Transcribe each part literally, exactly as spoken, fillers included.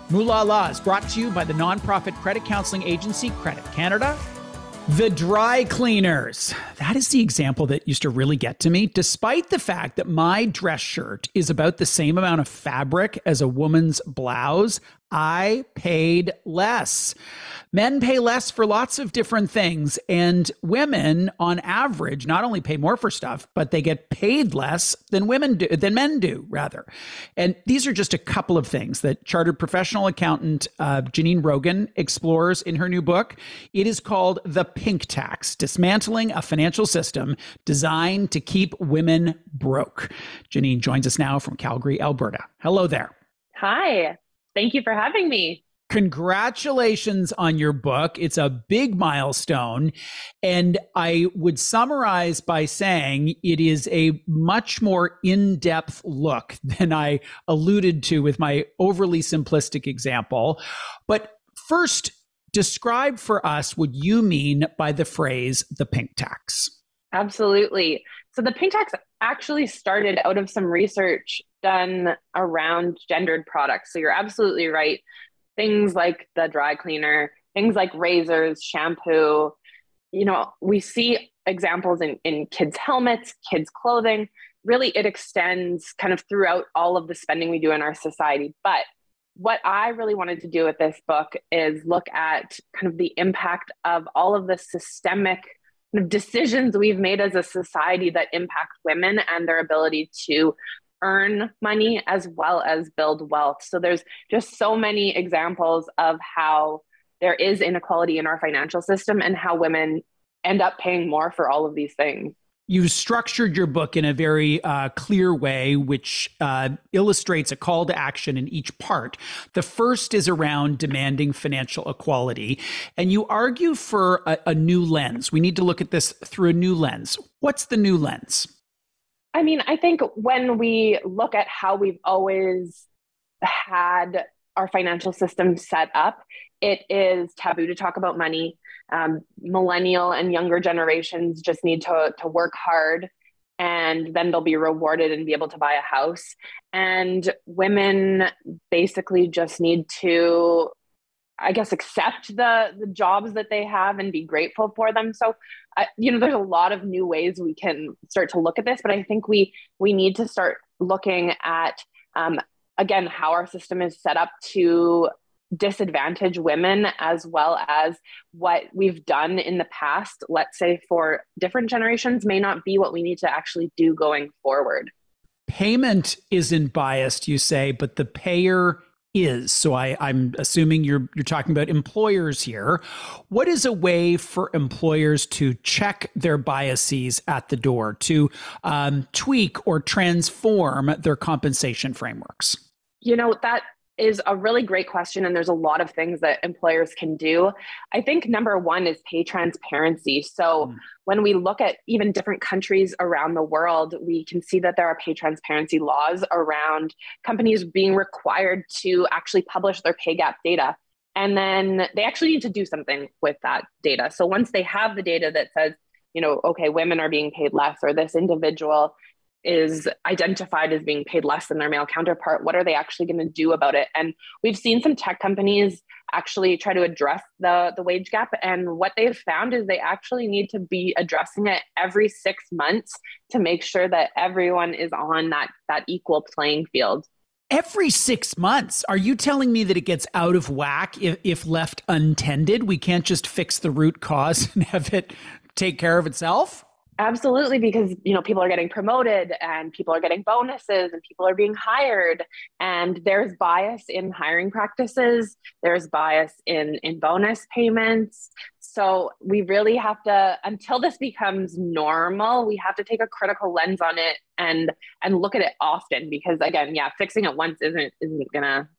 Moolah Law is brought to you by the nonprofit credit counseling agency Credit Canada. The dry cleaners. That is the example that used to really get to me, despite the fact that my dress shirt is about the same amount of fabric as a woman's blouse. I paid less. Men pay less for lots of different things, and women, on average, not only pay more for stuff, but they get paid less than women do, than men do, rather. And these are just a couple of things that chartered professional accountant uh, Janine Rogan explores in her new book. It is called The Pink Tax: Dismantling a Financial System Designed to Keep Women Broke. Janine joins us now from Calgary, Alberta. Hello there. Hi. Thank you for having me. Congratulations on your book. It's a big milestone. And I would summarize by saying it is a much more in-depth look than I alluded to with my overly simplistic example. But first, describe for us what you mean by the phrase the pink tax. Absolutely. So the pink tax actually started out of some research done around gendered products. So you're absolutely right. Things like the dry cleaner, things like razors, shampoo, you know, we see examples in, in kids' helmets, kids' clothing. Really, it extends kind of throughout all of the spending we do in our society. But what I really wanted to do with this book is look at kind of the impact of all of the systemic kind of decisions we've made as a society that impact women and their ability to earn money as well as build wealth. So there's just so many examples of how there is inequality in our financial system and how women end up paying more for all of these things. You've structured your book in a very uh, clear way, which uh, illustrates a call to action in each part. The first is around demanding financial equality, and you argue for a, a new lens. We need to look at this through a new lens. What's the new lens? I mean, I think when we look at how we've always had our financial system set up, it is taboo to talk about money. Um, millennial and younger generations just need to, to work hard, and then they'll be rewarded and be able to buy a house. And women basically just need to, I guess, accept the, the jobs that they have and be grateful for them. So, uh, you know, there's a lot of new ways we can start to look at this, but I think we we need to start looking at, um, again, how our system is set up to disadvantage women, as well as what we've done in the past, let's say for different generations, may not be what we need to actually do going forward. Payment isn't biased, you say, but the payer is. So I, I'm assuming you're you're talking about employers here. What is a way for employers to check their biases at the door, to um, tweak or transform their compensation frameworks? You know, that is a really great question. And there's a lot of things that employers can do. I think number one is pay transparency. So mm. when we look at even different countries around the world, we can see that there are pay transparency laws around companies being required to actually publish their pay gap data. And then they actually need to do something with that data. So once they have the data that says, you know, okay, women are being paid less, or this individual is identified as being paid less than their male counterpart, what are they actually going to do about it? And we've seen some tech companies actually try to address the, the wage gap. And what they've found is they actually need to be addressing it every six months to make sure that everyone is on that, that equal playing field. Every six months? Are you telling me that it gets out of whack if, if left untended? We can't just fix the root cause and have it take care of itself? Absolutely, because, you know, people are getting promoted and people are getting bonuses and people are being hired, and there's bias in hiring practices. There's bias in, in bonus payments. So we really have to, until this becomes normal, we have to take a critical lens on it and, and look at it often, because again, yeah, fixing it once isn't, isn't gonna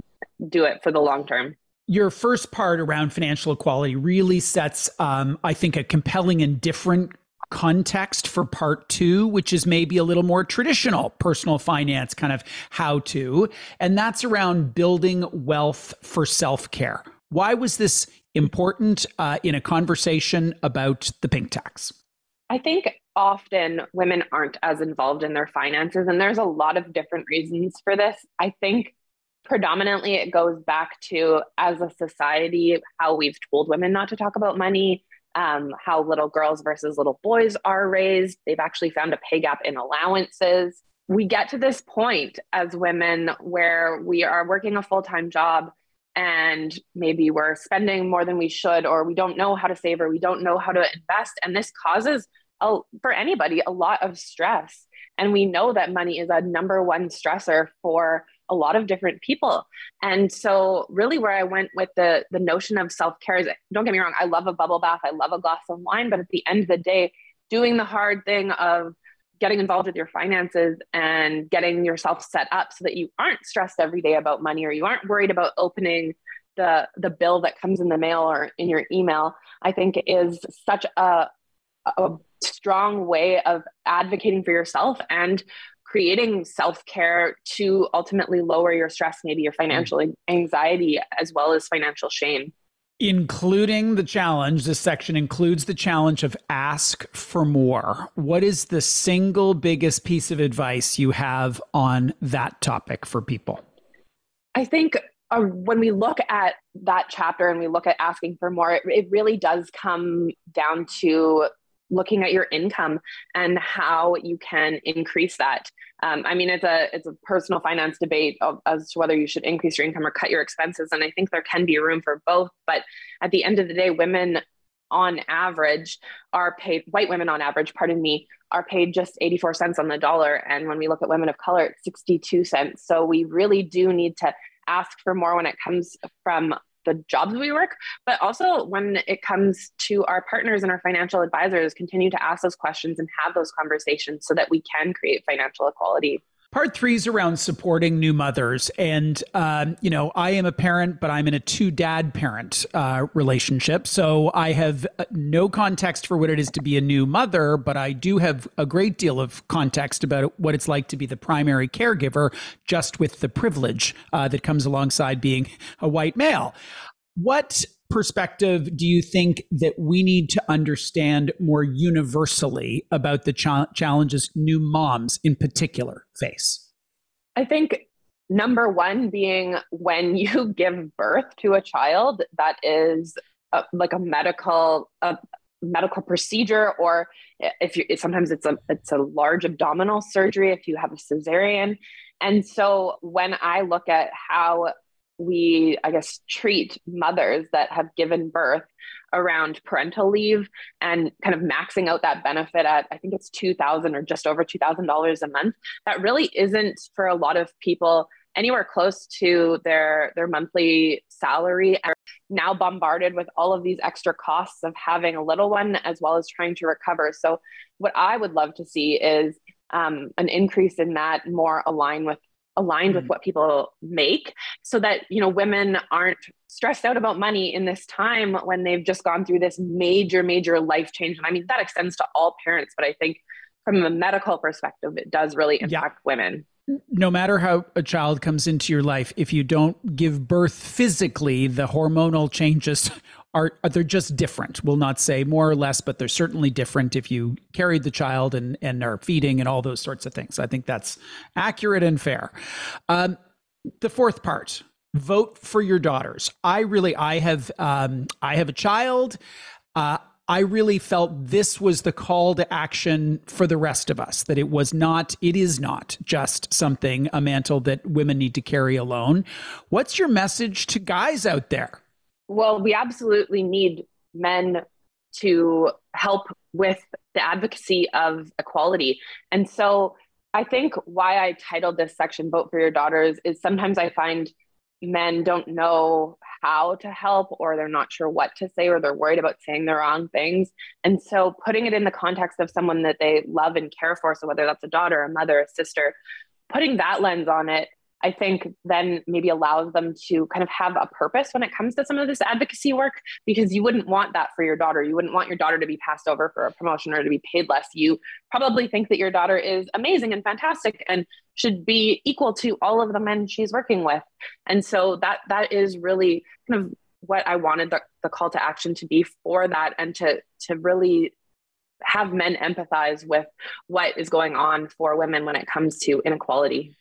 do it for the long term. Your first part around financial equality really sets, um, I think, a compelling and different context for part two, which is maybe a little more traditional personal finance kind of how to, and that's around building wealth for self-care. Why was this important uh, in a conversation about the pink tax? I think often women aren't as involved in their finances, and there's a lot of different reasons for this. I think predominantly it goes back to, as a society, how we've told women not to talk about money, um, how little girls versus little boys are raised. They've actually found a pay gap in allowances. We get to this point as women where we are working a full-time job and maybe we're spending more than we should, or we don't know how to save, or we don't know how to invest. And this causes, a, for anybody, a lot of stress. And we know that money is a number one stressor for a lot of different people. And so really where I went with the, the notion of self-care is, don't get me wrong, I love a bubble bath, I love a glass of wine, but at the end of the day, doing the hard thing of getting involved with your finances and getting yourself set up so that you aren't stressed every day about money, or you aren't worried about opening the, the bill that comes in the mail or in your email, I think is such a, a strong way of advocating for yourself and creating self-care to ultimately lower your stress, maybe your financial anxiety, as well as financial shame. Including the challenge, this section includes the challenge of ask for more. What is the single biggest piece of advice you have on that topic for people? I think uh, when we look at that chapter and we look at asking for more, it, it really does come down to looking at your income and how you can increase that. Um, I mean, it's a it's a personal finance debate of, as to whether you should increase your income or cut your expenses. And I think there can be room for both. But at the end of the day, women on average are paid, white women on average, pardon me, are paid just eighty-four cents on the dollar. And when we look at women of color, it's sixty-two cents. So we really do need to ask for more when it comes from the jobs we work, but also when it comes to our partners and our financial advisors, continue to ask those questions and have those conversations so that we can create financial equality. Part three is around supporting new mothers. And, um, you know, I am a parent, but I'm in a two dad parent uh, relationship. So I have no context for what it is to be a new mother, but I do have a great deal of context about what it's like to be the primary caregiver, just with the privilege uh, that comes alongside being a white male. What perspective do you think that we need to understand more universally about the ch- challenges new moms in particular face? I think number one being when you give birth to a child, that is a, like a medical a medical procedure, or if you sometimes it's a it's a large abdominal surgery if you have a cesarean. And so when I look at how we, I guess, treat mothers that have given birth around parental leave and kind of maxing out that benefit at, I think it's two thousand dollars or just over two thousand dollars a month, that really isn't for a lot of people anywhere close to their, their monthly salary, are now bombarded with all of these extra costs of having a little one, as well as trying to recover. So what I would love to see is um, an increase in that, more aligned with aligned mm-hmm. with what people make, so that, you know, women aren't stressed out about money in this time when they've just gone through this major, major life change. And I mean, that extends to all parents, but I think from a medical perspective, it does really impact yeah. women. No matter how a child comes into your life, if you don't give birth physically, the hormonal changes are, are they're just different. We'll not say more or less, but they're certainly different if you carried the child and, and are feeding and all those sorts of things. I think that's accurate and fair. Um, the fourth part, vote for your daughters. I really, I have, um, I have a child. Uh, I really felt this was the call to action for the rest of us, that it was not, it is not just something, a mantle that women need to carry alone. What's your message to guys out there? Well, we absolutely need men to help with the advocacy of equality. And so I think why I titled this section, Vote for Your Daughters, is sometimes I find men don't know how to help, or they're not sure what to say, or they're worried about saying the wrong things. And so putting it in the context of someone that they love and care for, so whether that's a daughter, a mother, a sister, putting that lens on it, I think then maybe allows them to kind of have a purpose when it comes to some of this advocacy work, because you wouldn't want that for your daughter. You wouldn't want your daughter to be passed over for a promotion or to be paid less. You probably think that your daughter is amazing and fantastic and should be equal to all of the men she's working with. And so that that is really kind of what I wanted the, the call to action to be for that, and to to really have men empathize with what is going on for women when it comes to inequality.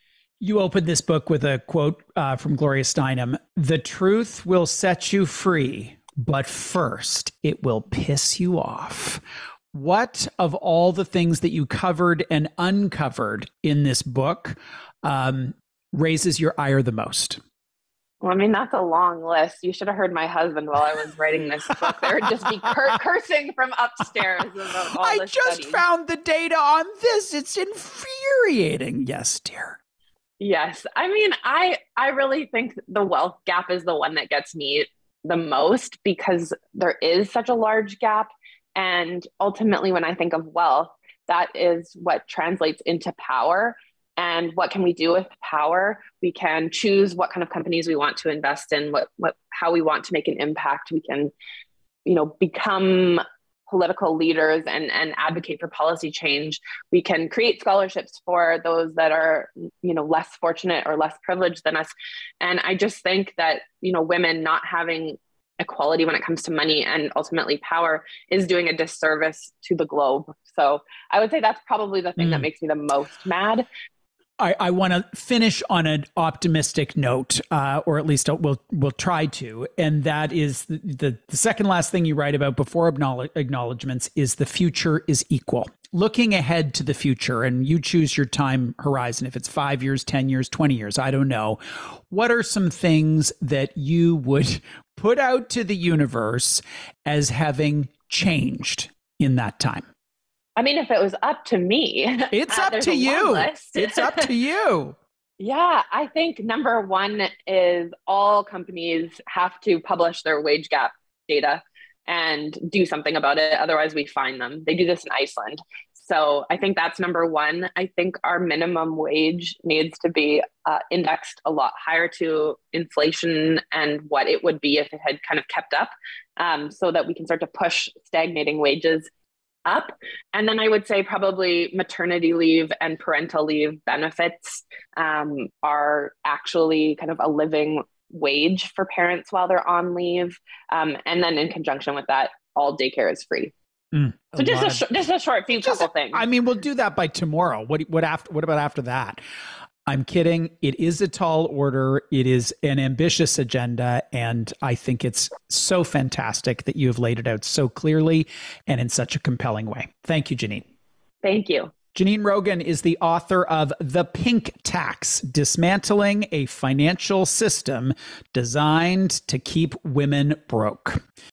You opened this book with a quote uh, from Gloria Steinem. The truth will set you free, but first it will piss you off. What of all the things that you covered and uncovered in this book um, raises your ire the most? Well, I mean, that's a long list. You should have heard my husband while I was writing this book. There would just be cur- cursing from upstairs about all I the just studies. found the data on this. It's infuriating. Yes, dear. Yes. I mean, I I really think the wealth gap is the one that gets me the most because there is such a large gap. And ultimately, when I think of wealth, that is what translates into power. And what can we do with power? We can choose what kind of companies we want to invest in, what, what, how we want to make an impact. We can, you know, become political leaders and, and advocate for policy change. We can create scholarships for those that are, you know, less fortunate or less privileged than us. And I just think that, you know, women not having equality when it comes to money and ultimately power is doing a disservice to the globe. So I would say that's probably the thing mm. that makes me the most mad. I, I want to finish on an optimistic note, uh, or at least we'll we'll try to, and that is the, the, the second last thing you write about before acknowledgements is the future is equal. Looking ahead to the future, and you choose your time horizon, if it's five years, ten years, twenty years, I don't know. What are some things that you would put out to the universe as having changed in that time? I mean, if it was up to me, it's up to you. It's up to you. Yeah, I think number one is all companies have to publish their wage gap data and do something about it. Otherwise, we fine them. They do this in Iceland. So I think that's number one. I think our minimum wage needs to be uh, indexed a lot higher to inflation and what it would be if it had kind of kept up, um, so that we can start to push stagnating wages up. And then I would say probably maternity leave and parental leave benefits um, are actually kind of a living wage for parents while they're on leave. Um, and then in conjunction with that, all daycare is free. Mm, so just a, sh- just a short few just, couple things. I mean, we'll do that by tomorrow. What what after? What about after that? I'm kidding. It is a tall order. It is an ambitious agenda. And I think it's so fantastic that you have laid it out so clearly and in such a compelling way. Thank you, Janine. Thank you. Janine Rogan is the author of The Pink Tax, Dismantling a Financial System Designed to Keep Women Broke.